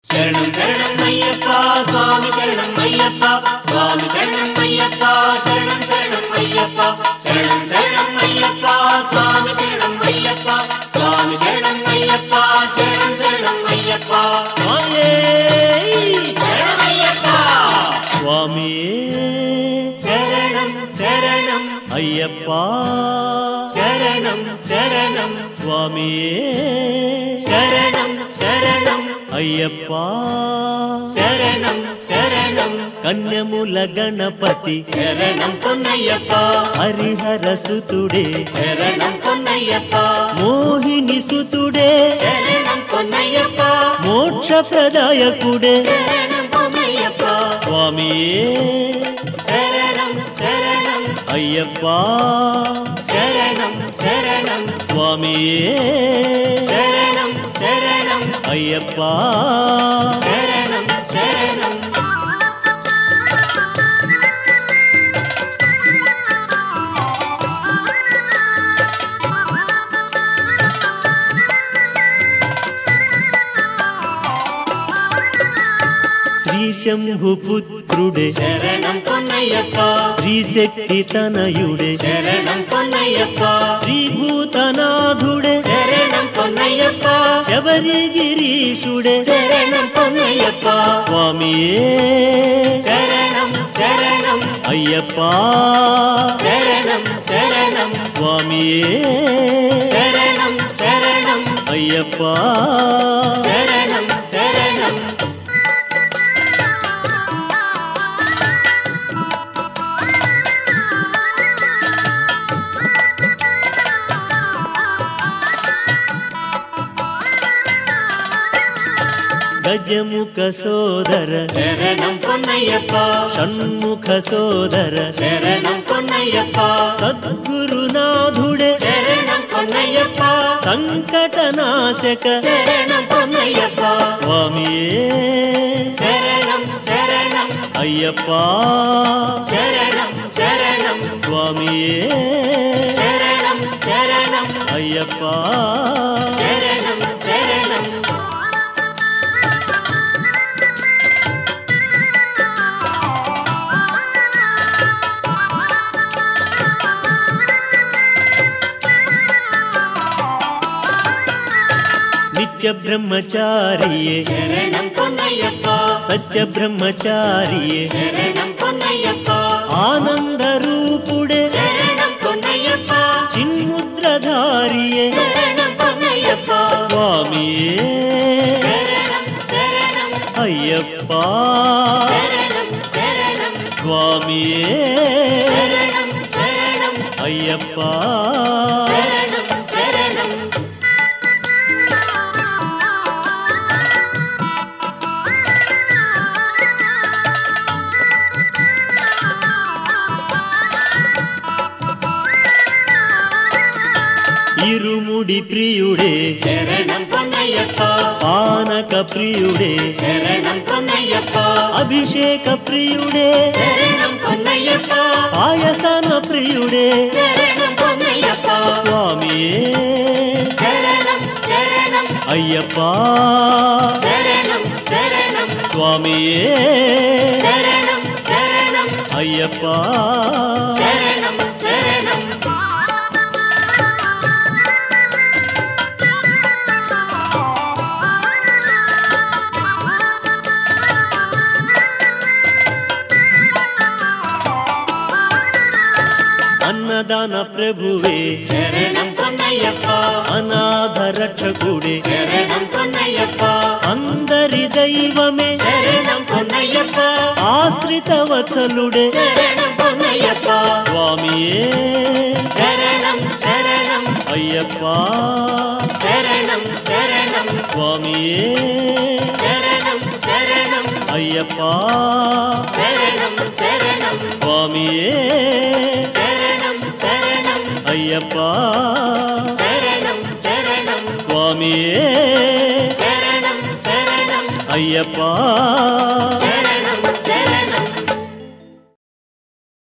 శరణం శరణం అయ్యప్ప స్వామి శరణం అయ్యప్ప స్వామి శరణం అయ్యప్ప శరణం శరణం అయ్యప్ప శరణం శరణం అయ్యప్ప స్వామి శరణం అయ్యప్ప స్వామి శరణం అయ్యప్ప శరణం శరణం అయ్యప్ప శరణమయ్యప్ప స్వామి శరణం శరణం అయ్యప్ప శరణం శరణం స్వామి శరణం శరణం అయ్యప్ప శరణం శరణం కన్యముల గణపతి శరణం పొన్నయ్యప్ప హరిహర సుతుడే శరణం పొన్నయ్యప్ప మోహిని సుతుడే శరణం పొన్నయ్యప్ప మోక్ష ప్రదాయకుడే శరణం పొన్నయ్యప్ప స్వామి శరణం శరణం అయ్యప్ప శరణం శరణం స్వామి శరణం శరణం అయ్యప్ప శరణం శరణం శ్రీ శంభుపుత్రుడే శరణం పొన్నయ్యప్ప శ్రీశక్తి తనయుడే శరణం పొన్నయ్యప్ప శ్రీభూతనాథుడే శరణం పొన్నయ్యప్ప శబరిగిరీశుడే శరణం పొన్నయ్యప్ప స్వామి శరణం శరణం అయ్యప్ప శరణం శరణం స్వామి శరణం శరణం అయ్యప్ప శరణం శరణం గజముఖ సోదర శరణం పొన్నయ్యప్ప షణ్ముఖ సోదర శరణం పొన్నయ్యప్ప సద్గురునాథుడే శరణం పొన్నయ్యప్ప సంకటనాశక శరణం పొన్నయ్యప్ప స్వామి శరణం శరణం అయ్యప్ప శరణం శరణం స్వామి శరణం శరణం అయ్యప్ప శరణం శరణం నిత్య బ్రహ్మచారియే శరణం పొన్నయ్యప్ప సత్య బ్రహ్మచారియే శరణం పొన్నయ్యప్ప ఆనంద రూపుడే శరణం పొన్నయ్యప్ప చిన్ముద్రధారియే శరణం పొన్నయ్యప్ప స్వామి శరణం శరణం అయ్యప్ప శరణం శరణం స్వామి శరణం శరణం అయ్యప్ప శరణం శరణం ఇరుముడి ప్రియుడే శరణం పొన్నయ్యప్ప పానక ప్రియుడే శరణం పొన్నయ్యప్ప అభిషేక ప్రియుడే శరణం పొన్నయ్యప్ప పాయసన ప్రియుడే శరణం పొన్నయ్యప్ప స్వామి శరణం శరణం అయ్యప్ప శరణం శరణం స్వామి శరణం శరణం అయ్యప్ప శరణం శరణం అన్నదాన ప్రభువే శరణం పొన్నయ్యప్ప అనాథ రక్షకుడే శరణం పొన్నయ్యప్ప అందరి దైవమే శరణం పొన్నయ్యప్ప ఆశ్రిత వత్సలుడే శరణం పొన్నయ్యప్ప స్వామి శరణం శరణం అయ్యప్ప శరణం శరణం స్వామి శరణం శరణం అయ్యప్ప శరణం శరణం స్వామి శరణం శరణం అయ్యప్ప శరణం శరణం స్వామి శరణం శరణం అయ్యప్ప